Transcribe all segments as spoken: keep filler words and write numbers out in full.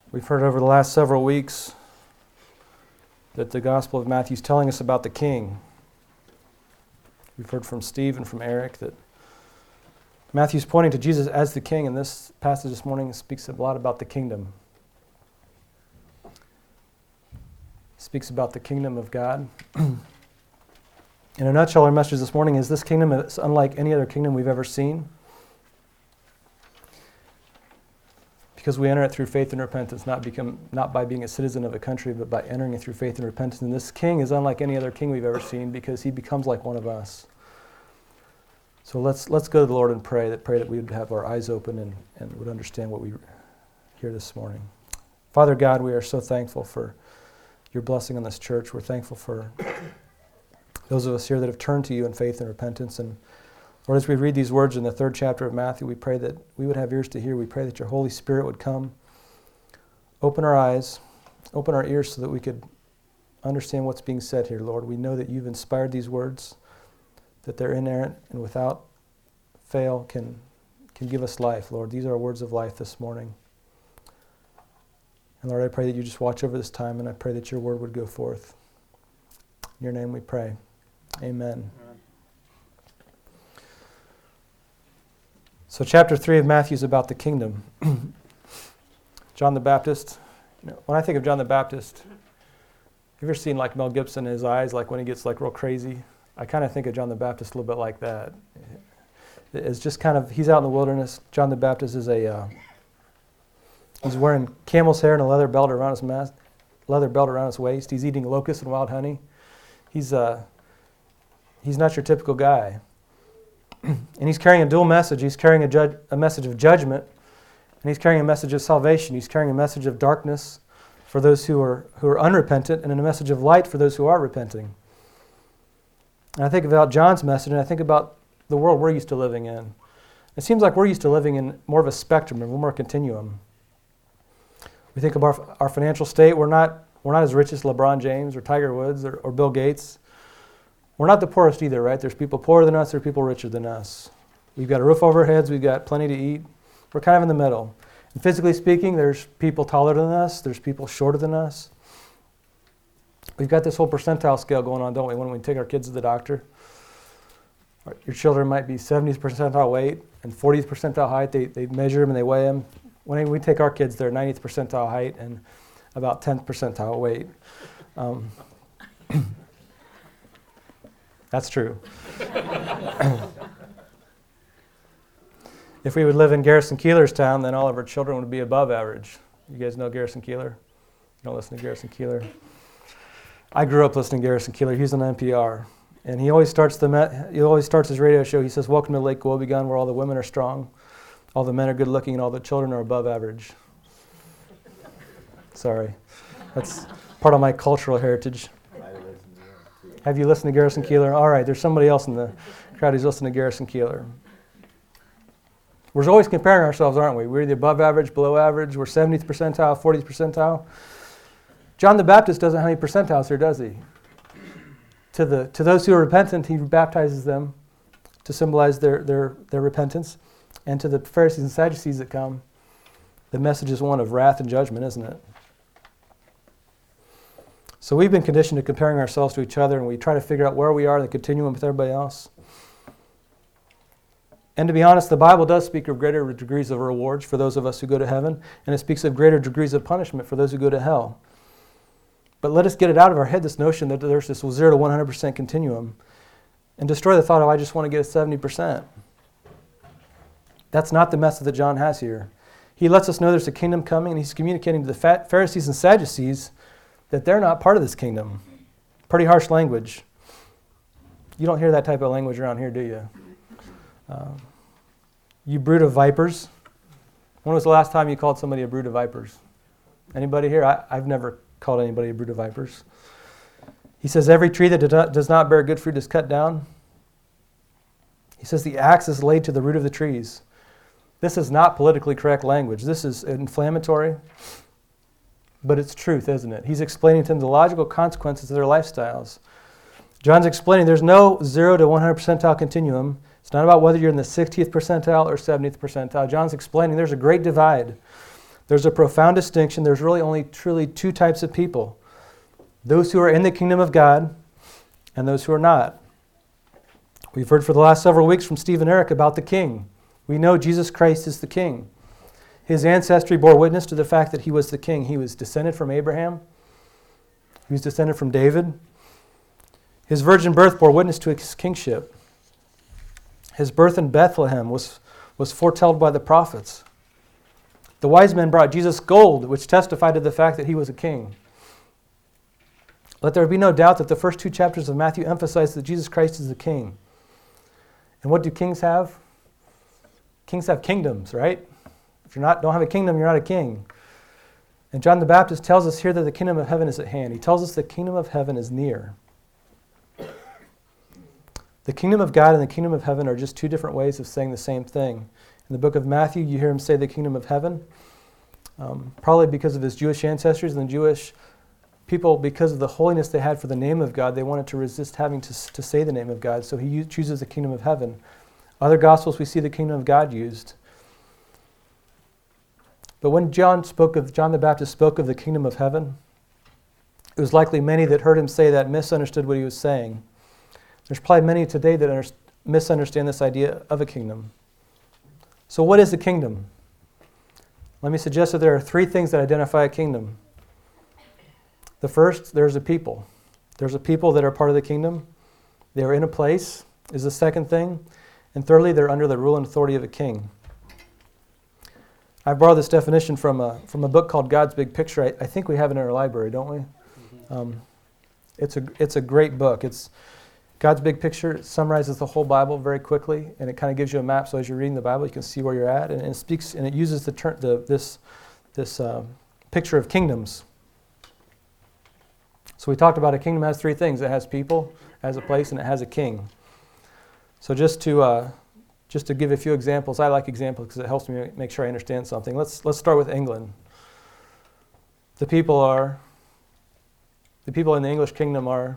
We've heard over the last several weeks that the Gospel of Matthew is telling us about the King. We've heard from Steve and from Eric that Matthew's pointing to Jesus as the King, and this passage this morning speaks a lot about the kingdom. It speaks about the kingdom of God. In a nutshell, our message this morning is this kingdom is unlike any other kingdom we've ever seen, because we enter it through faith and repentance, not become not by being a citizen of a country, but by entering it through faith and repentance. And this king is unlike any other king we've ever seen because he becomes like one of us. So let's let's go to the Lord and pray that pray that we would have our eyes open and, and would understand what we hear this morning. Father God, we are so thankful for your blessing on this church. We're thankful for those of us here that have turned to you in faith and repentance. And Lord, as we read these words in the third chapter of Matthew, we pray that we would have ears to hear. We pray that your Holy Spirit would come, open our eyes, open our ears so that we could understand what's being said here, Lord. We know that you've inspired these words, that they're inerrant and without fail can, can give us life, Lord. These are words of life this morning. And Lord, I pray that you just watch over this time, and I pray that your word would go forth. In your name we pray. Amen. So chapter three of Matthew is about the kingdom. John the Baptist. You know, when I think of John the Baptist, have you ever seen like Mel Gibson in his eyes, like when he gets like real crazy? I kind of think of John the Baptist a little bit like that. It's just kind of, he's out in the wilderness. John the Baptist is a, uh, he's wearing camel's hair and a leather belt around his mask, leather belt around his waist. He's eating locusts and wild honey. He's uh, he's not your typical guy. And he's carrying a dual message. He's carrying a, judge, a message of judgment, and he's carrying a message of salvation. He's carrying a message of darkness for those who are who are unrepentant, and a message of light for those who are repenting. And I think about John's message, and I think about the world we're used to living in. It seems like we're used to living in more of a spectrum, and more continuum. We think of our, our financial state. We're not we're not as rich as LeBron James or Tiger Woods or, or Bill Gates. We're not the poorest either, right? There's people poorer than us, there are people richer than us. We've got a roof over our heads, we've got plenty to eat. We're kind of in the middle. And physically speaking, there's people taller than us, there's people shorter than us. We've got this whole percentile scale going on, don't we, when we take our kids to the doctor? Your children might be seventieth percentile weight and fortieth percentile height. They, they measure them and they weigh them. When we take our kids, they're ninetieth percentile height and about tenth percentile weight. Um, That's true. If we would live in Garrison Keillor's town, then all of our children would be above average. You guys know Garrison Keillor? You don't listen to Garrison Keillor? I grew up listening to Garrison Keillor. He's on N P R. And he always starts the met, he always starts his radio show. He says, "Welcome to Lake Wobegon, where all the women are strong, all the men are good looking, and all the children are above average." Sorry. That's part of my cultural heritage. Have you listened to Garrison Keillor? All right, there's somebody else in the crowd who's listening to Garrison Keillor. We're always comparing ourselves, aren't we? We're the above average, below average. We're seventieth percentile, fortieth percentile. John the Baptist doesn't have any percentiles here, does he? To the to those who are repentant, he baptizes them to symbolize their, their, their repentance. And to the Pharisees and Sadducees that come, the message is one of wrath and judgment, isn't it? So we've been conditioned to comparing ourselves to each other, and we try to figure out where we are in the continuum with everybody else. And to be honest, the Bible does speak of greater degrees of rewards for those of us who go to heaven, and it speaks of greater degrees of punishment for those who go to hell. But let us get it out of our head, this notion that there's this zero to one hundred percent continuum, and destroy the thought of, I just want to get a seventy percent. That's not the message that John has here. He lets us know there's a kingdom coming, and he's communicating to the Pharisees and Sadducees that they're not part of this kingdom. Pretty harsh language. You don't hear that type of language around here, do you? Um, you brood of vipers. When was the last time you called somebody a brood of vipers? Anybody here? I, I've never called anybody a brood of vipers. He says every tree that does not bear good fruit is cut down. He says the axe is laid to the root of the trees. This is not politically correct language. This is inflammatory. But it's truth, isn't it? He's explaining to them the logical consequences of their lifestyles. John's explaining there's no zero to one hundred percentile continuum. It's not about whether you're in the sixtieth percentile or seventieth percentile. John's explaining there's a great divide. there's a profound distinction. There's really only truly two types of people. Those who are in the kingdom of God and those who are not. We've heard for the last several weeks from Steve and Eric about the king. We know Jesus Christ is the king. His ancestry bore witness to the fact that he was the king. He was descended from Abraham. He was descended from David. His virgin birth bore witness to his kingship. His birth in Bethlehem was, was foretold by the prophets. The wise men brought Jesus gold, which testified to the fact that he was a king. Let there be no doubt that the first two chapters of Matthew emphasize that Jesus Christ is the king. And what do kings have? Kings have kingdoms, right? If you not don't have a kingdom, you're not a king. And John the Baptist tells us here that the kingdom of heaven is at hand. He tells us the kingdom of heaven is near. The kingdom of God and the kingdom of heaven are just two different ways of saying the same thing. In the book of Matthew, you hear him say the kingdom of heaven, um, probably because of his Jewish ancestors and the Jewish people, because of the holiness they had for the name of God, they wanted to resist having to, to say the name of God, so he chooses the kingdom of heaven. Other Gospels, we see the kingdom of God used. But when John spoke of John the Baptist spoke of the kingdom of heaven, it was likely many that heard him say that misunderstood what he was saying. There's probably many today that under, misunderstand this idea of a kingdom. So what is the kingdom? Let me suggest that there are three things that identify a kingdom. The first, there's a people. There's a people that are part of the kingdom. They are in a place, is the second thing. And thirdly, they're under the rule and authority of a king. I borrowed this definition from a, from a book called God's Big Picture. I, I think we have it in our library, don't we? Mm-hmm. Um, it's a it's a great book. It's God's Big Picture. It summarizes the whole Bible very quickly, and it kind of gives you a map. So as you're reading the Bible, you can see where you're at, and, and it speaks and it uses the ter- the this this uh, picture of kingdoms. So we talked about a kingdom has three things. It has people, it has a place, and it has a king. So just to uh, just to give a few examples, I like examples because it helps me make sure I understand something. Let's let's start with England. The people are the people in the English kingdom are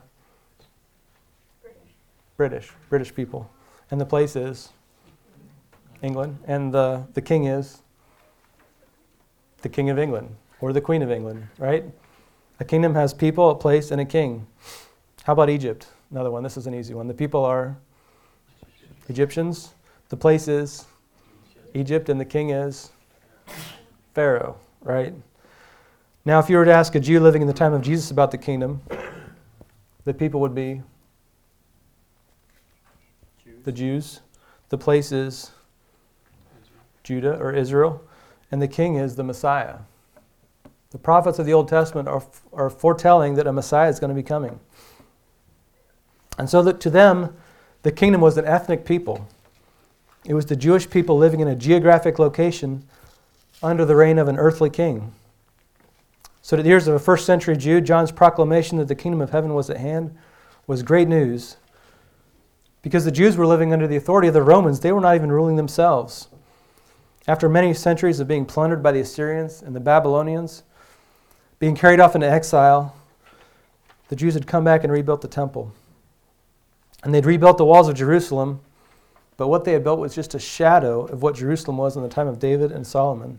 British, British people, and the place is England, and the the king is the King of England or the Queen of England, right? A kingdom has people, a place, and a king. How about Egypt? Another one. This is an easy one. The people are Egyptians. The place is Egypt, and the king is Pharaoh, right? Now, if you were to ask a Jew living in the time of Jesus about the kingdom, the people would be Jews. The Jews. The place is Judah or Israel, and the king is the Messiah. The prophets of the Old Testament are, are foretelling that a Messiah is going to be coming. And so that to them, the kingdom was an ethnic people. It was the Jewish people living in a geographic location under the reign of an earthly king. So to the ears of a first century Jew, John's proclamation that the kingdom of heaven was at hand was great news. Because the Jews were living under the authority of the Romans, they were not even ruling themselves. After many centuries of being plundered by the Assyrians and the Babylonians, being carried off into exile, the Jews had come back and rebuilt the temple. And they'd rebuilt the walls of Jerusalem, but what they had built was just a shadow of what Jerusalem was in the time of David and Solomon.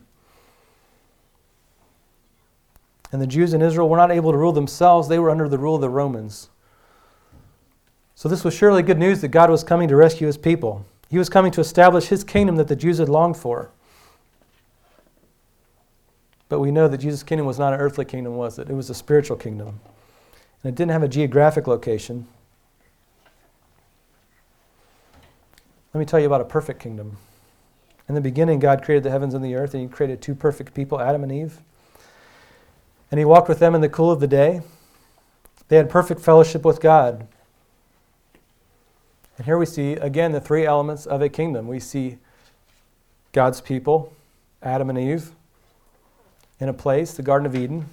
And the Jews in Israel were not able to rule themselves. They were under the rule of the Romans. So this was surely good news that God was coming to rescue his people. He was coming to establish his kingdom that the Jews had longed for. But we know that Jesus' kingdom was not an earthly kingdom, was it? It was a spiritual kingdom. And it didn't have a geographic location. Let me tell you about a perfect kingdom. In the beginning, God created the heavens and the earth, and he created two perfect people, Adam and Eve. And he walked with them in the cool of the day. They had perfect fellowship with God. And here we see, again, the three elements of a kingdom. We see God's people, Adam and Eve, in a place, the Garden of Eden,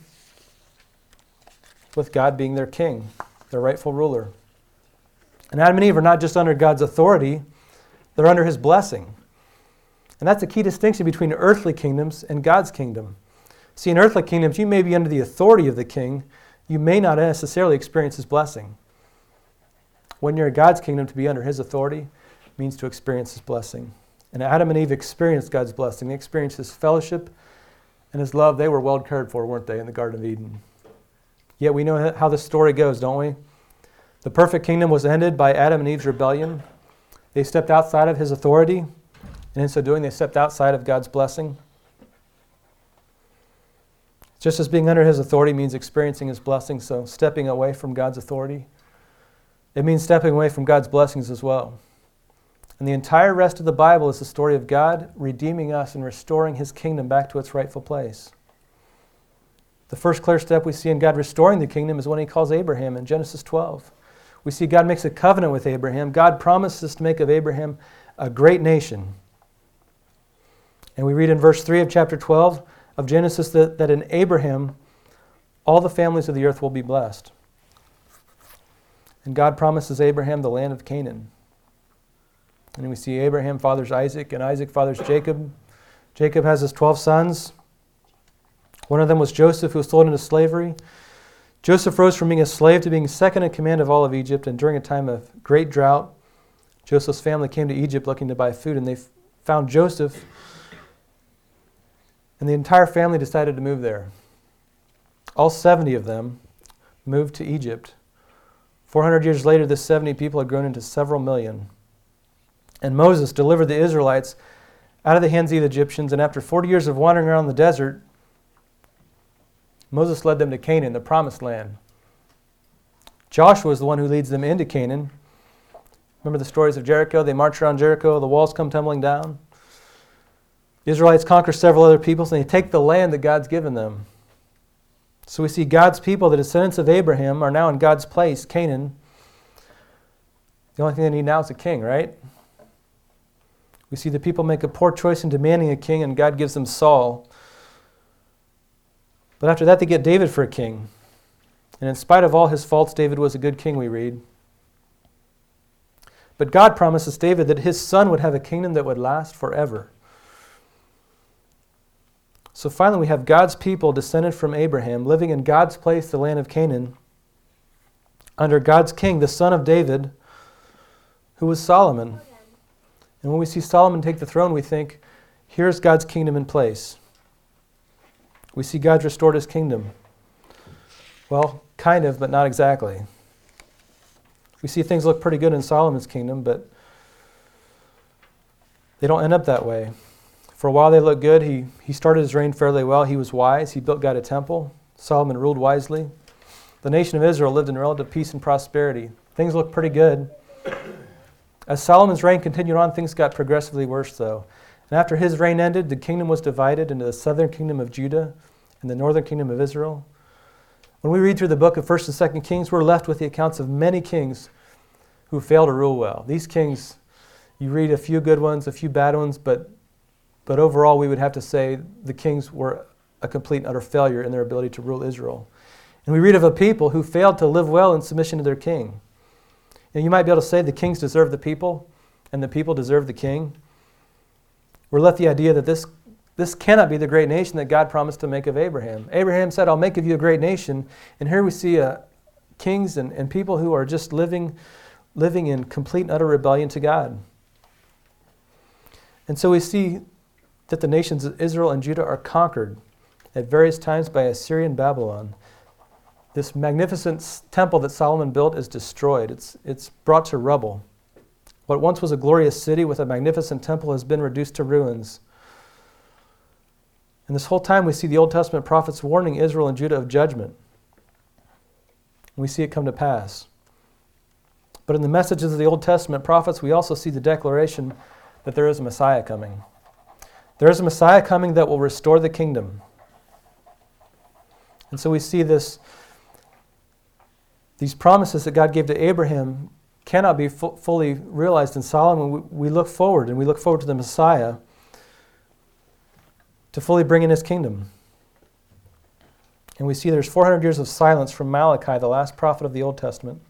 with God being their king, their rightful ruler. And Adam and Eve are not just under God's authority, they're under his blessing. And that's a key distinction between earthly kingdoms and God's kingdom. See, in earthly kingdoms, you may be under the authority of the king. You may not necessarily experience his blessing. When you're in God's kingdom, to be under his authority means to experience his blessing. And Adam and Eve experienced God's blessing. They experienced his fellowship and his love, they were well cared for, weren't they, in the Garden of Eden? Yet we know how the story goes, don't we? The perfect kingdom was ended by Adam and Eve's rebellion. They stepped outside of his authority, and in so doing, they stepped outside of God's blessing. Just as being under his authority means experiencing his blessings, so stepping away from God's authority, it means stepping away from God's blessings as well. And the entire rest of the Bible is the story of God redeeming us and restoring his kingdom back to its rightful place. The first clear step we see in God restoring the kingdom is when he calls Abraham in Genesis twelve. We see God makes a covenant with Abraham. God promises to make of Abraham a great nation. And we read in verse three of chapter twelve of Genesis that, that in Abraham all the families of the earth will be blessed. And God promises Abraham the land of Canaan. And we see Abraham fathers Isaac, and Isaac fathers Jacob. Jacob has his twelve sons. One of them was Joseph, who was sold into slavery. Joseph rose from being a slave to being second in command of all of Egypt, and during a time of great drought, Joseph's family came to Egypt looking to buy food, and they found Joseph, and the entire family decided to move there. All seventy of them moved to Egypt. four hundred years later, this seventy people had grown into several million. And Moses delivered the Israelites out of the hands of the Egyptians, and after forty years of wandering around the desert, Moses led them to Canaan, the promised land. Joshua is the one who leads them into Canaan. Remember the stories of Jericho? They march around Jericho, the walls come tumbling down. The Israelites conquer several other peoples, and they take the land that God's given them. So we see God's people, the descendants of Abraham, are now in God's place, Canaan. The only thing they need now is a king, right? We see the people make a poor choice in demanding a king, and God gives them Saul. But after that, they get David for a king. And in spite of all his faults, David was a good king, we read. But God promises David that his son would have a kingdom that would last forever. So finally, we have God's people descended from Abraham, living in God's place, the land of Canaan, under God's king, the son of David, who was Solomon. And when we see Solomon take the throne, we think, here's God's kingdom in place. We see God's restored his kingdom. Well, kind of, but not exactly. We see things look pretty good in Solomon's kingdom, but they don't end up that way. For a while they look good. He, he started his reign fairly well. He was wise. He built God a temple. Solomon ruled wisely. The nation of Israel lived in relative peace and prosperity. Things look pretty good. As Solomon's reign continued on, things got progressively worse, though. And after his reign ended, the kingdom was divided into the southern kingdom of Judah and the northern kingdom of Israel. When we read through the book of First and Second Kings, we're left with the accounts of many kings who failed to rule well. These kings, you read a few good ones, a few bad ones, but, but overall we would have to say the kings were a complete and utter failure in their ability to rule Israel. And we read of a people who failed to live well in submission to their king. And you might be able to say the kings deserve the people, and the people deserve the king. We're left the idea that this, this cannot be the great nation that God promised to make of Abraham. Abraham said, I'll make of you a great nation. And here we see uh, kings and, and people who are just living, living in complete and utter rebellion to God. And so we see that the nations of Israel and Judah are conquered at various times by Assyrian Babylon. This magnificent temple that Solomon built is destroyed. It's, it's brought to rubble. What once was a glorious city with a magnificent temple has been reduced to ruins. And this whole time we see the Old Testament prophets warning Israel and Judah of judgment. And we see it come to pass. But in the messages of the Old Testament prophets, we also see the declaration that there is a Messiah coming. There is a Messiah coming that will restore the kingdom. And so we see this These promises that God gave to Abraham cannot be fu- fully realized in Solomon. We, we look forward, and we look forward to the Messiah to fully bring in his kingdom. And we see there's four hundred years of silence from Malachi, the last prophet of the Old Testament,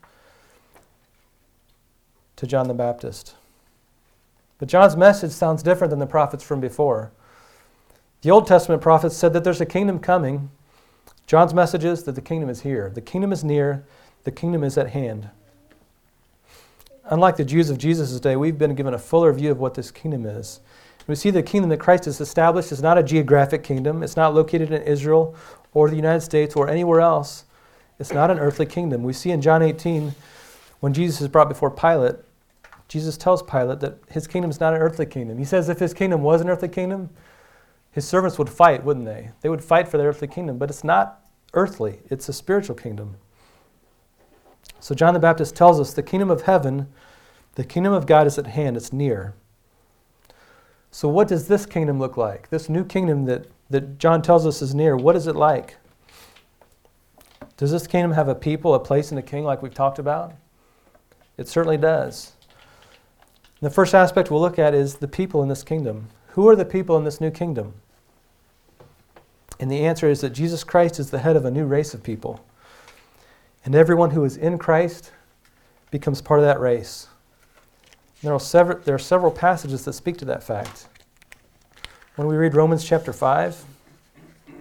to John the Baptist. But John's message sounds different than the prophets from before. The Old Testament prophets said that there's a kingdom coming. John's message is that the kingdom is here. The kingdom is near. The kingdom is at hand. Unlike the Jews of Jesus' day, we've been given a fuller view of what this kingdom is. We see the kingdom that Christ has established is not a geographic kingdom. It's not located in Israel or the United States or anywhere else. It's not an earthly kingdom. We see in John eighteen, when Jesus is brought before Pilate, Jesus tells Pilate that his kingdom is not an earthly kingdom. He says if his kingdom was an earthly kingdom, his servants would fight, wouldn't they? They would fight for their earthly kingdom, but it's not earthly. It's a spiritual kingdom. So John the Baptist tells us the kingdom of heaven, the kingdom of God is at hand. It's near. So what does this kingdom look like? This new kingdom that, that John tells us is near, what is it like? Does this kingdom have a people, a place, and a king like we've talked about? It certainly does. The first aspect we'll look at is the people in this kingdom. Who are the people in this new kingdom? And the answer is that Jesus Christ is the head of a new race of people. And everyone who is in Christ becomes part of that race. There are several, there are several passages that speak to that fact. When we read Romans chapter five, it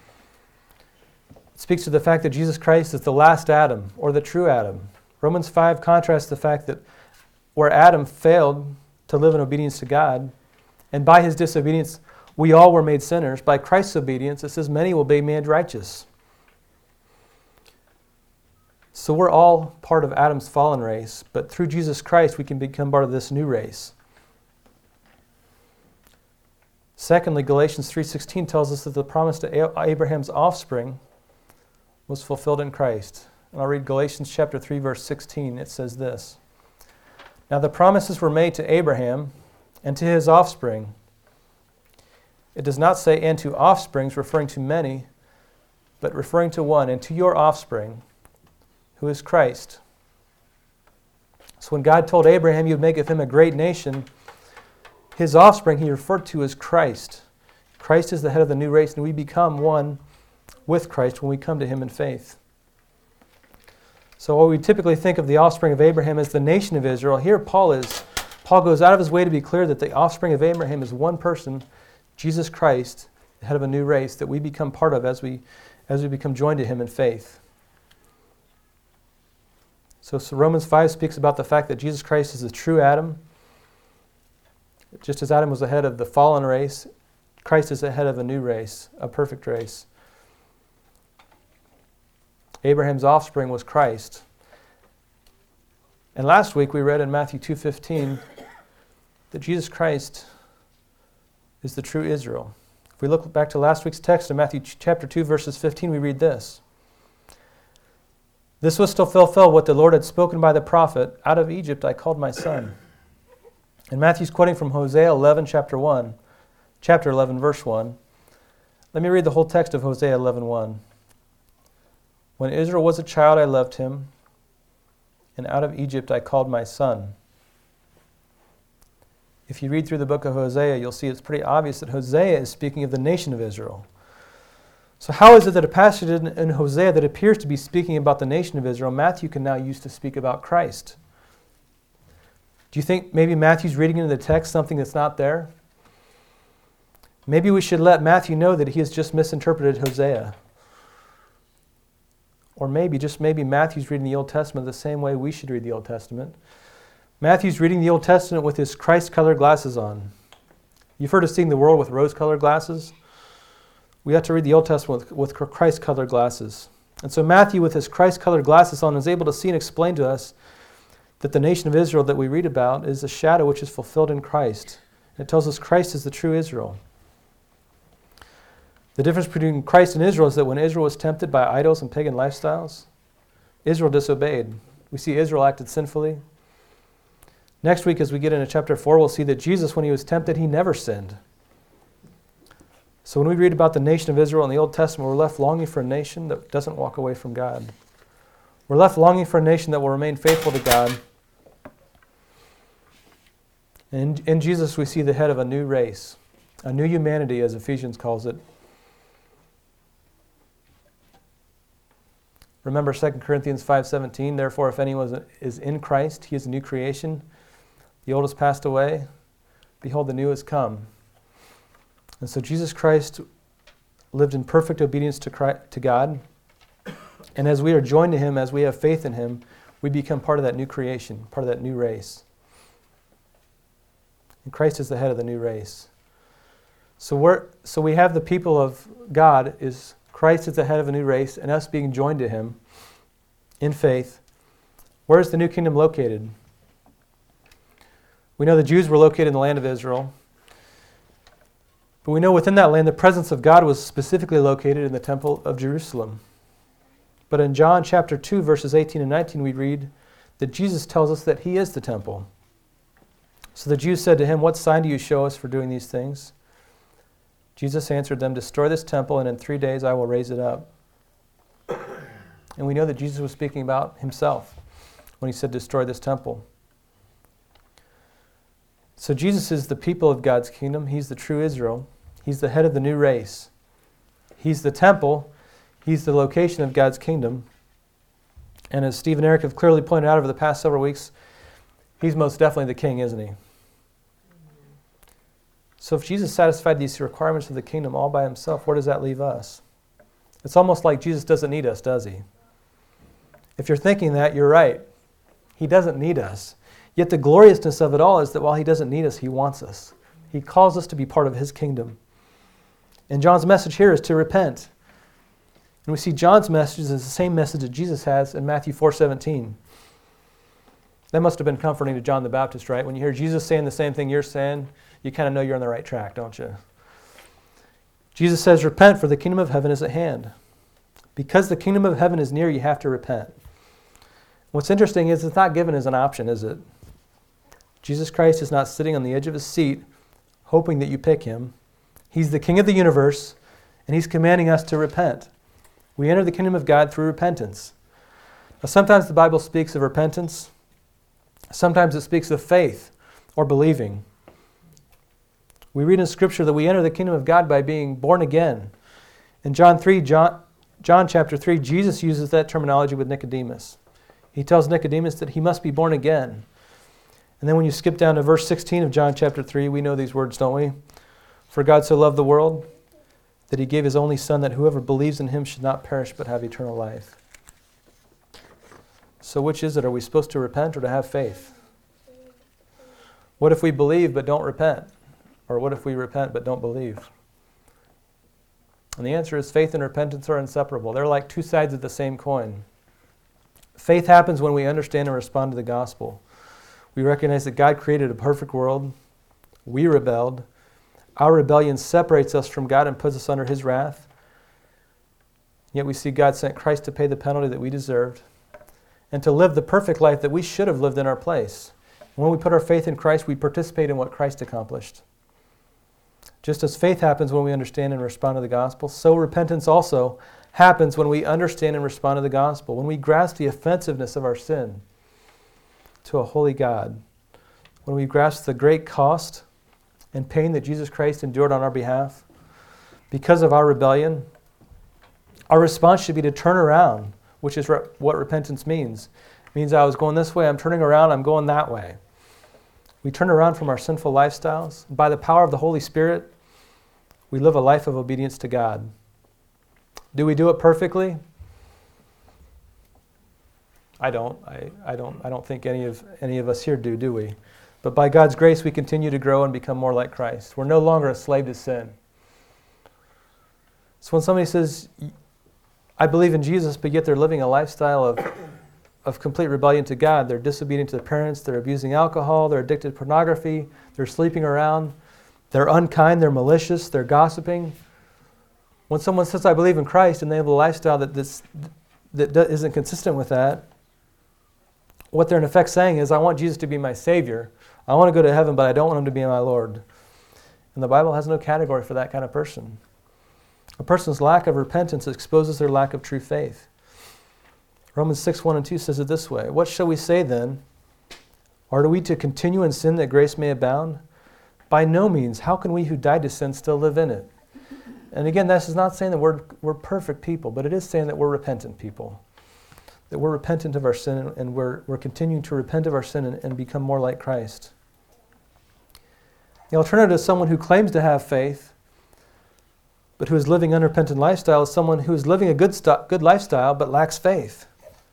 speaks to the fact that Jesus Christ is the last Adam, or the true Adam. Romans five contrasts the fact that where Adam failed to live in obedience to God, and by his disobedience we all were made sinners, by Christ's obedience it says many will be made righteous. So we're all part of Adam's fallen race, but through Jesus Christ we can become part of this new race. Secondly, Galatians three sixteen tells us that the promise to Abraham's offspring was fulfilled in Christ. And I'll read Galatians chapter three, verse sixteen. It says this: Now the promises were made to Abraham and to his offspring. It does not say and to offsprings, referring to many, but referring to one, and to your offspring, who is Christ. So when God told Abraham he would make of him a great nation, his offspring he referred to as Christ. Christ is the head of the new race, and we become one with Christ when we come to him in faith. So while we typically think of the offspring of Abraham as the nation of Israel, here Paul is Paul goes out of his way to be clear that the offspring of Abraham is one person, Jesus Christ, the head of a new race that we become part of as we as we become joined to him in faith. So, so Romans five speaks about the fact that Jesus Christ is the true Adam. Just as Adam was the head of the fallen race, Christ is the head of a new race, a perfect race. Abraham's offspring was Christ. And last week we read in Matthew two fifteen that Jesus Christ is the true Israel. If we look back to last week's text in Matthew chapter two, verses fifteen, we read this: This was to fulfill what the Lord had spoken by the prophet, out of Egypt I called my son. And Matthew's quoting from Hosea eleven, chapter one, chapter eleven, verse one. Let me read the whole text of Hosea eleven one. When Israel was a child, I loved him, and out of Egypt I called my son. If you read through the book of Hosea, you'll see it's pretty obvious that Hosea is speaking of the nation of Israel. So how is it that a passage in, in Hosea that appears to be speaking about the nation of Israel, Matthew can now use to speak about Christ? Do you think maybe Matthew's reading into the text something that's not there? Maybe we should let Matthew know that he has just misinterpreted Hosea. Or maybe, just maybe, Matthew's reading the Old Testament the same way we should read the Old Testament. Matthew's reading the Old Testament with his Christ-colored glasses on. You've heard of seeing the world with rose-colored glasses? We have to read the Old Testament with, with Christ-colored glasses. And so Matthew, with his Christ-colored glasses on, is able to see and explain to us that the nation of Israel that we read about is a shadow which is fulfilled in Christ. And it tells us Christ is the true Israel. The difference between Christ and Israel is that when Israel was tempted by idols and pagan lifestyles, Israel disobeyed. We see Israel acted sinfully. Next week, as we get into chapter four, we'll see that Jesus, when he was tempted, he never sinned. So when we read about the nation of Israel in the Old Testament, we're left longing for a nation that doesn't walk away from God. We're left longing for a nation that will remain faithful to God. And in Jesus, we see the head of a new race, a new humanity, as Ephesians calls it. Remember Second Corinthians five seventeen, therefore if anyone is in Christ, he is a new creation. The old has passed away. Behold, the new has come. And so Jesus Christ lived in perfect obedience to Christ, to God. And as we are joined to him, as we have faith in him, we become part of that new creation, part of that new race. And Christ is the head of the new race. So we're so we have the people of God is Christ is the head of a new race, and us being joined to him in faith. Where is the new kingdom located? We know the Jews were located in the land of Israel. But we know within that land the presence of God was specifically located in the temple of Jerusalem. But in John chapter two, verses eighteen and nineteen, we read that Jesus tells us that he is the temple. So the Jews said to him, "What sign do you show us for doing these things?" Jesus answered them, "Destroy this temple, and in three days I will raise it up." And we know that Jesus was speaking about himself when he said, "Destroy this temple." So Jesus is the people of God's kingdom. He's the true Israel. He's the head of the new race. He's the temple. He's the location of God's kingdom. And as Steve and Eric have clearly pointed out over the past several weeks, he's most definitely the king, isn't he? So if Jesus satisfied these requirements of the kingdom all by himself, where does that leave us? It's almost like Jesus doesn't need us, does he? If you're thinking that, you're right. He doesn't need us. Yet the gloriousness of it all is that while he doesn't need us, he wants us. He calls us to be part of his kingdom. And John's message here is to repent. And we see John's message is the same message that Jesus has in Matthew four seventeen. That must have been comforting to John the Baptist, right? When you hear Jesus saying the same thing you're saying, you kind of know you're on the right track, don't you? Jesus says, "Repent, for the kingdom of heaven is at hand." Because the kingdom of heaven is near, you have to repent. What's interesting is it's not given as an option, is it? Jesus Christ is not sitting on the edge of his seat hoping that you pick him. He's the king of the universe, and he's commanding us to repent. We enter the kingdom of God through repentance. Now, sometimes the Bible speaks of repentance. Sometimes it speaks of faith or believing. We read in Scripture that we enter the kingdom of God by being born again. In John three, John, John chapter three, Jesus uses that terminology with Nicodemus. He tells Nicodemus that he must be born again. And then when you skip down to verse sixteen of John chapter three, we know these words, don't we? "For God so loved the world that he gave his only Son, that whoever believes in him should not perish but have eternal life." So which is it? Are we supposed to repent or to have faith? What if we believe but don't repent? Or what if we repent but don't believe? And the answer is faith and repentance are inseparable. They're like two sides of the same coin. Faith happens when we understand and respond to the gospel. We recognize that God created a perfect world. We rebelled. Our rebellion separates us from God and puts us under his wrath. Yet we see God sent Christ to pay the penalty that we deserved and to live the perfect life that we should have lived in our place. And when we put our faith in Christ, we participate in what Christ accomplished. Just as faith happens when we understand and respond to the gospel, so repentance also happens when we understand and respond to the gospel, when we grasp the offensiveness of our sin to a holy God, when we grasp the great cost and pain that Jesus Christ endured on our behalf because of our rebellion. Our response should be to turn around, which is re- what repentance means. It means I was going this way, I'm turning around, I'm going that way. We turn around from our sinful lifestyles. By the power of the Holy Spirit, we live a life of obedience to God. Do we do it perfectly? I don't. I, I don't. I don't think any of any of us here do, do we? But by God's grace, we continue to grow and become more like Christ. We're no longer a slave to sin. So when somebody says, "I believe in Jesus," but yet they're living a lifestyle of of complete rebellion to God, they're disobedient to their parents, they're abusing alcohol, they're addicted to pornography, they're sleeping around, they're unkind, they're malicious, they're gossiping. When someone says, "I believe in Christ," and they have a lifestyle that this, that isn't consistent with that, what they're in effect saying is, "I want Jesus to be my Savior. I want to go to heaven, but I don't want him to be my Lord." And the Bible has no category for that kind of person. A person's lack of repentance exposes their lack of true faith. Romans six, one and two says it this way, "What shall we say then? Are we to continue in sin that grace may abound? By no means. How can we who died to sin still live in it?" And again, this is not saying that we're, we're perfect people, but it is saying that we're repentant people. That we're repentant of our sin and we're, we're continuing to repent of our sin and, and become more like Christ. The alternative to someone who claims to have faith, but who is living an unrepentant lifestyle, is someone who is living a good, st- good lifestyle but lacks faith.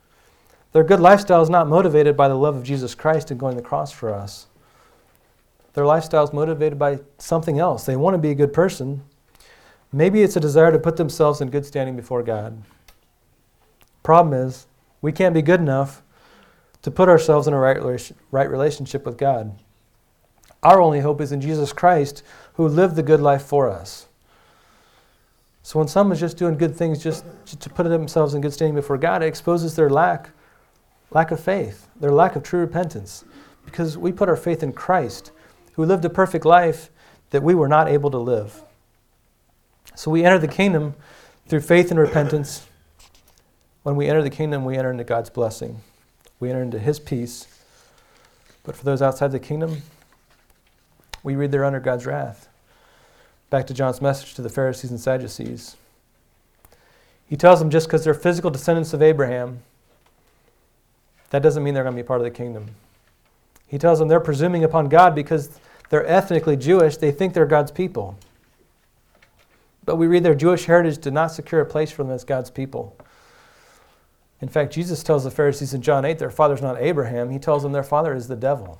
Their good lifestyle is not motivated by the love of Jesus Christ and going to the cross for us. Their lifestyle is motivated by something else. They want to be a good person. Maybe it's a desire to put themselves in good standing before God. Problem is, we can't be good enough to put ourselves in a right, right relationship with God. Our only hope is in Jesus Christ, who lived the good life for us. So when someone's just doing good things just, just to put themselves in good standing before God, it exposes their lack, lack of faith, their lack of true repentance. Because we put our faith in Christ, who lived a perfect life that we were not able to live. So we enter the kingdom through faith and repentance. When we enter the kingdom, we enter into God's blessing. We enter into His peace. But for those outside the kingdom, we read they're under God's wrath. Back to John's message to the Pharisees and Sadducees. He tells them just because they're physical descendants of Abraham, that doesn't mean they're going to be part of the kingdom. He tells them they're presuming upon God because they're ethnically Jewish. They think they're God's people. But we read their Jewish heritage did not secure a place for them as God's people. In fact, Jesus tells the Pharisees in John eight their father's not Abraham. He tells them their father is the devil.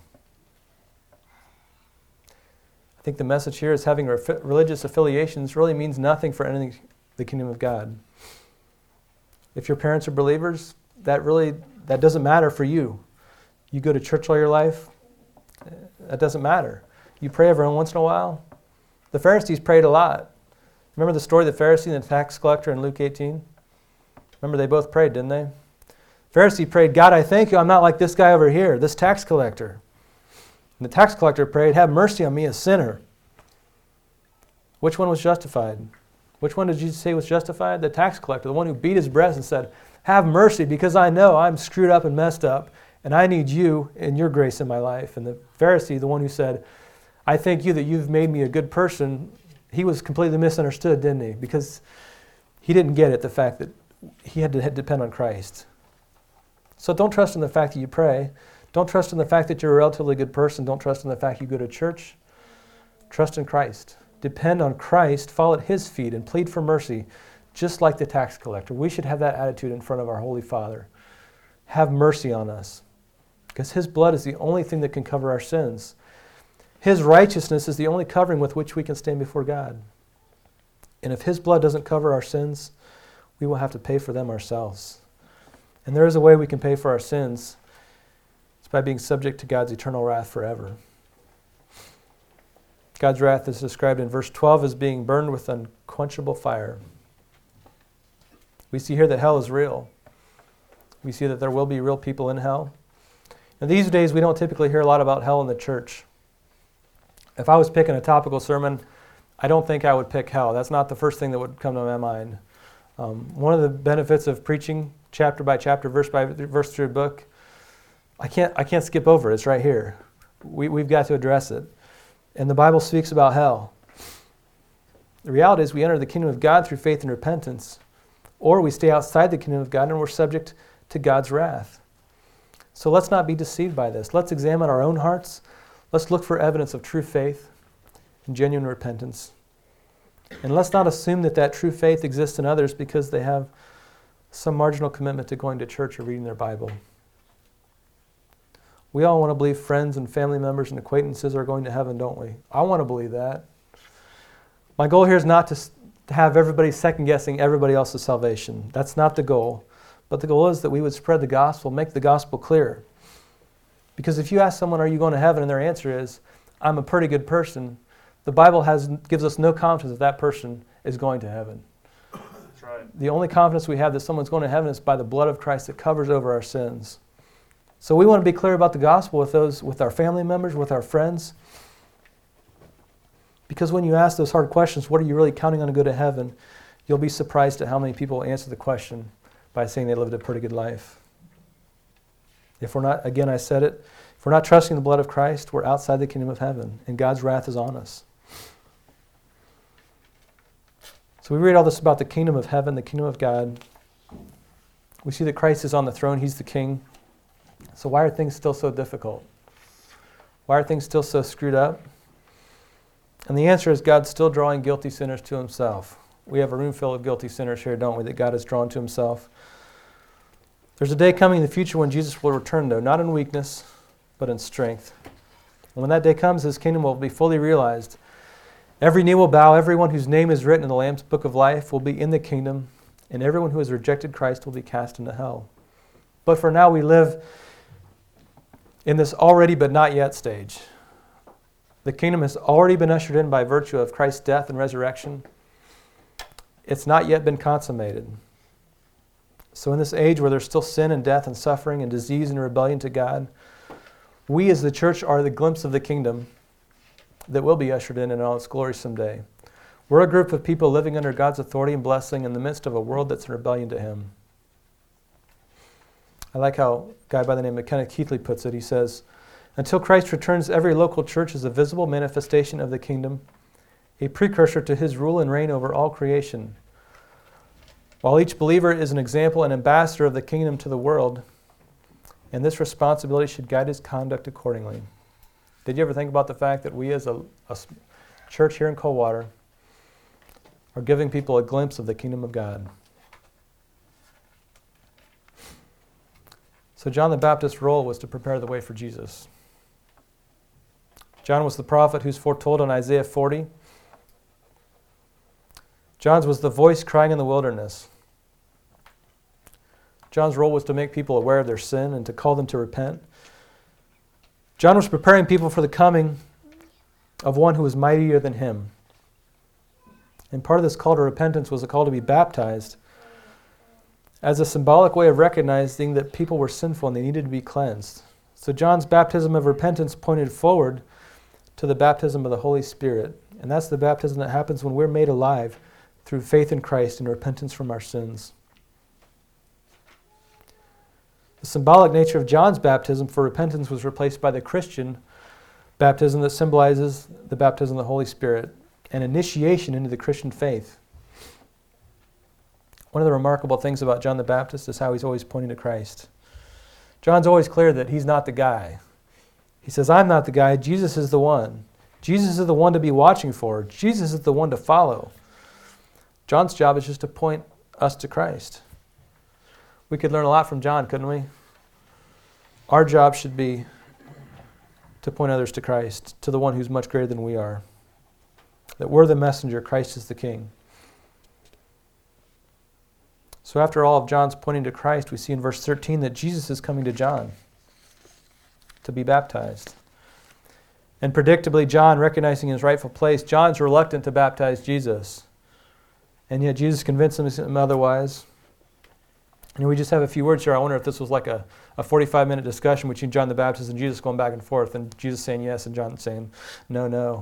I think the message here is having religious affiliations really means nothing for entering the kingdom of God. If your parents are believers, that really that doesn't matter for you. You go to church all your life, that doesn't matter. You pray every once in a while. The Pharisees prayed a lot. Remember the story of the Pharisee and the tax collector in Luke eighteen? Remember they both prayed, didn't they? Pharisee prayed, God, I thank you I'm not like this guy over here, this tax collector. And the tax collector prayed, have mercy on me, a sinner. Which one was justified? Which one did Jesus say was justified? The tax collector, the one who beat his breast and said, have mercy because I know I'm screwed up and messed up and I need you and your grace in my life. And the Pharisee, the one who said, I thank you that you've made me a good person, he was completely misunderstood, didn't he? Because he didn't get it, the fact that he had to depend on Christ. So don't trust in the fact that you pray. Don't trust in the fact that you're a relatively good person. Don't trust in the fact you go to church. Trust in Christ. Depend on Christ, fall at His feet, and plead for mercy, just like the tax collector. We should have that attitude in front of our Holy Father. Have mercy on us, because His blood is the only thing that can cover our sins. His righteousness is the only covering with which we can stand before God. And if His blood doesn't cover our sins, we will have to pay for them ourselves. And there is a way we can pay for our sins. It's by being subject to God's eternal wrath forever. God's wrath is described in verse twelve as being burned with unquenchable fire. We see here that hell is real. We see that there will be real people in hell. Now these days we don't typically hear a lot about hell in the church. If I was picking a topical sermon, I don't think I would pick hell. That's not the first thing that would come to my mind. Um, one of the benefits of preaching chapter by chapter, verse by verse through a book, I can't I can't skip over it. It's right here. We, we've got to address it. And the Bible speaks about hell. The reality is we enter the kingdom of God through faith and repentance, or we stay outside the kingdom of God and we're subject to God's wrath. So let's not be deceived by this. Let's examine our own hearts. Let's look for evidence of true faith and genuine repentance. And let's not assume that that true faith exists in others because they have some marginal commitment to going to church or reading their Bible. We all want to believe friends and family members and acquaintances are going to heaven, don't we? I want to believe that. My goal here is not to to have everybody second-guessing everybody else's salvation. That's not the goal. But the goal is that we would spread the gospel, make the gospel clear. Because if you ask someone, are you going to heaven? And their answer is, I'm a pretty good person, the Bible has gives us no confidence that that person is going to heaven. That's right. The only confidence we have that someone's going to heaven is by the blood of Christ that covers over our sins. So we want to be clear about the gospel with those, with our family members, with our friends. Because when you ask those hard questions, what are you really counting on to go to heaven? You'll be surprised at how many people answer the question by saying they lived a pretty good life. If we're not, again, I said it, if we're not trusting the blood of Christ, we're outside the kingdom of heaven, and God's wrath is on us. So we read all this about the kingdom of heaven, the kingdom of God. We see that Christ is on the throne, He's the king. So why are things still so difficult? Why are things still so screwed up? And the answer is God's still drawing guilty sinners to Himself. We have a room full of guilty sinners here, don't we, that God has drawn to Himself. There's a day coming in the future when Jesus will return, though, not in weakness, but in strength. And when that day comes, his kingdom will be fully realized. Every knee will bow, everyone whose name is written in the Lamb's book of life will be in the kingdom, and everyone who has rejected Christ will be cast into hell. But for now we live in this already but not yet stage. The kingdom has already been ushered in by virtue of Christ's death and resurrection. It's not yet been consummated. So in this age where there's still sin and death and suffering and disease and rebellion to God, we as the church are the glimpse of the kingdom that will be ushered in in all its glory someday. We're a group of people living under God's authority and blessing in the midst of a world that's in rebellion to Him. I like how a guy by the name of Kenneth Keathley puts it. He says, until Christ returns, every local church is a visible manifestation of the kingdom, a precursor to His rule and reign over all creation. While each believer is an example and ambassador of the kingdom to the world, and this responsibility should guide his conduct accordingly. Did you ever think about the fact that we as a, a church here in Coldwater are giving people a glimpse of the kingdom of God? So John the Baptist's role was to prepare the way for Jesus. John was the prophet who's foretold in Isaiah forty. John's was the voice crying in the wilderness. John's role was to make people aware of their sin and to call them to repent. John was preparing people for the coming of one who was mightier than him. And part of this call to repentance was a call to be baptized as a symbolic way of recognizing that people were sinful and they needed to be cleansed. So John's baptism of repentance pointed forward to the baptism of the Holy Spirit. And that's the baptism that happens when we're made alive through faith in Christ and repentance from our sins. The symbolic nature of John's baptism for repentance was replaced by the Christian baptism that symbolizes the baptism of the Holy Spirit and initiation into the Christian faith. One of the remarkable things about John the Baptist is how he's always pointing to Christ. John's always clear that he's not the guy. He says, I'm not the guy, Jesus is the one. Jesus is the one to be watching for. Jesus is the one to follow. John's job is just to point us to Christ. We could learn a lot from John, couldn't we? Our job should be to point others to Christ, to the one who's much greater than we are. That we're the messenger, Christ is the King. So after all of John's pointing to Christ, we see in verse thirteen that Jesus is coming to John to be baptized. And predictably, John, recognizing his rightful place, John's reluctant to baptize Jesus. And yet Jesus convinces him otherwise. And we just have a few words here. I wonder if this was like a, a forty-five minute discussion between John the Baptist and Jesus going back and forth, and Jesus saying yes and John saying no, no.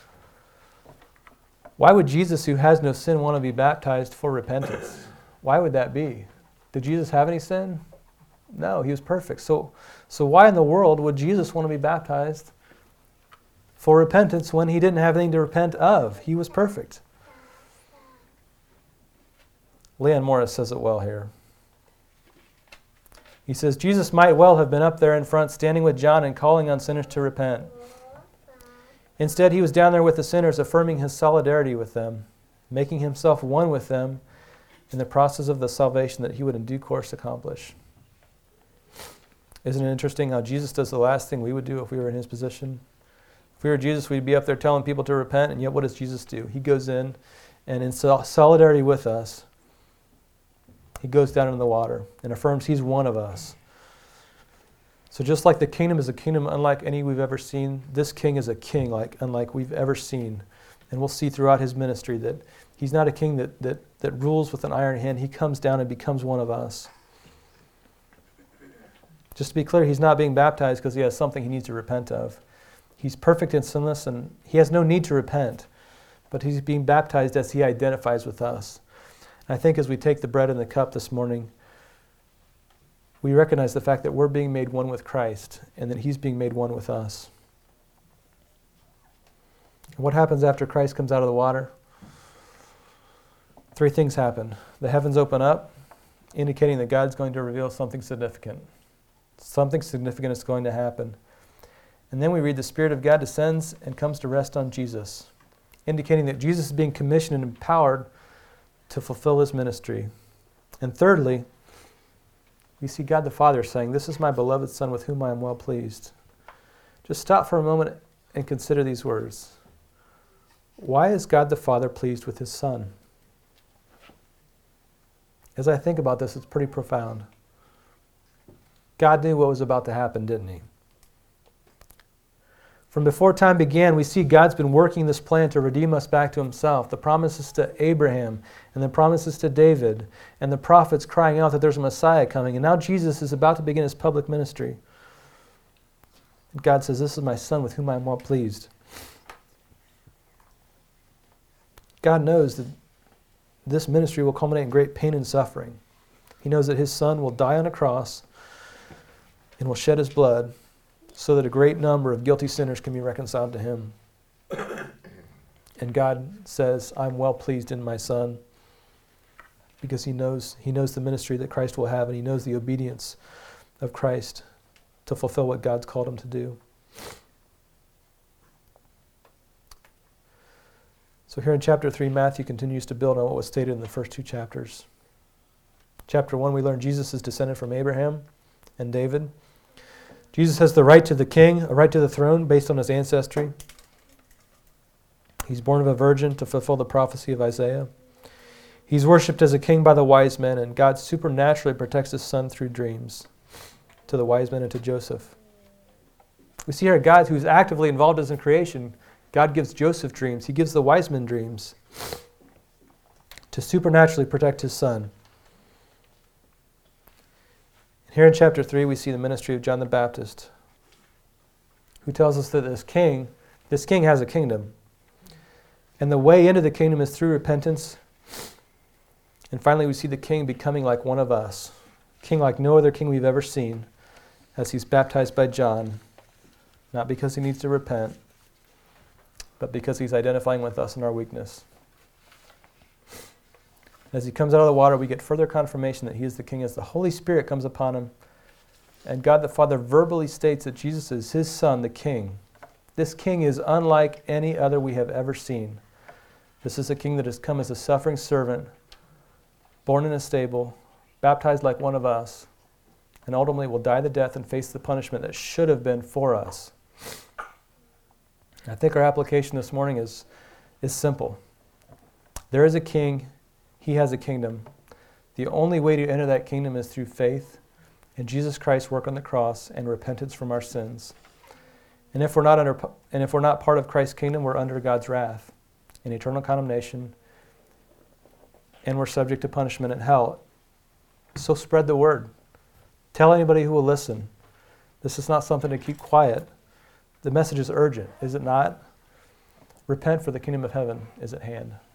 Why would Jesus, who has no sin, want to be baptized for repentance? Why would that be? Did Jesus have any sin? No, he was perfect. So, so why in the world would Jesus want to be baptized for repentance when he didn't have anything to repent of? He was perfect. Leon Morris says it well here. He says, Jesus might well have been up there in front standing with John and calling on sinners to repent. Instead, he was down there with the sinners, affirming his solidarity with them, making himself one with them in the process of the salvation that he would in due course accomplish. Isn't it interesting how Jesus does the last thing we would do if we were in his position? If we were Jesus, we'd be up there telling people to repent, and yet what does Jesus do? He goes in, and in solidarity with us, he goes down into the water and affirms he's one of us. So just like the kingdom is a kingdom unlike any we've ever seen, this king is a king like unlike we've ever seen. And we'll see throughout his ministry that he's not a king that, that, that rules with an iron hand. He comes down and becomes one of us. Just to be clear, he's not being baptized because he has something he needs to repent of. He's perfect and sinless, and he has no need to repent. But he's being baptized as he identifies with us. I think as we take the bread and the cup this morning, we recognize the fact that we're being made one with Christ and that he's being made one with us. What happens after Christ comes out of the water? Three things happen. The heavens open up, indicating that God's going to reveal something significant. Something significant is going to happen. And then we read the Spirit of God descends and comes to rest on Jesus, indicating that Jesus is being commissioned and empowered to fulfill his ministry. And thirdly, we see God the Father saying, "This is my beloved Son with whom I am well pleased." Just stop for a moment and consider these words. Why is God the Father pleased with his Son? As I think about this, it's pretty profound. God knew what was about to happen, didn't he? From before time began, we see God's been working this plan to redeem us back to himself. The promises to Abraham and the promises to David and the prophets crying out that there's a Messiah coming. And now Jesus is about to begin his public ministry. And God says, this is my Son with whom I am well pleased. God knows that this ministry will culminate in great pain and suffering. He knows that his Son will die on a cross and will shed his blood so that a great number of guilty sinners can be reconciled to him. And God says, I'm well pleased in my Son, because he knows he knows the ministry that Christ will have, and he knows the obedience of Christ to fulfill what God's called him to do. So here in chapter three, Matthew continues to build on what was stated in the first two chapters. Chapter one, we learn Jesus is descended from Abraham and David. Jesus has the right to the king, a right to the throne based on his ancestry. He's born of a virgin to fulfill the prophecy of Isaiah. He's worshipped as a king by the wise men, and God supernaturally protects his Son through dreams to the wise men and to Joseph. We see here God, who's actively involved in creation, God gives Joseph dreams. He gives the wise men dreams to supernaturally protect his Son. Here in chapter three, we see the ministry of John the Baptist, who tells us that this king, this king has a kingdom. And the way into the kingdom is through repentance. And finally, we see the king becoming like one of us, king like no other king we've ever seen, as he's baptized by John, not because he needs to repent, but because he's identifying with us in our weakness. As he comes out of the water, we get further confirmation that he is the king as the Holy Spirit comes upon him. And God the Father verbally states that Jesus is his Son, the king. This king is unlike any other we have ever seen. This is a king that has come as a suffering servant, born in a stable, baptized like one of us, and ultimately will die the death and face the punishment that should have been for us. I think our application this morning is, is simple. There is a king. He has a kingdom. The only way to enter that kingdom is through faith in Jesus Christ's work on the cross and repentance from our sins. And if we're not under, and if we're not part of Christ's kingdom, we're under God's wrath and eternal condemnation, and we're subject to punishment in hell. So spread the word. Tell anybody who will listen. This is not something to keep quiet. The message is urgent, is it not? Repent, for the kingdom of heaven is at hand.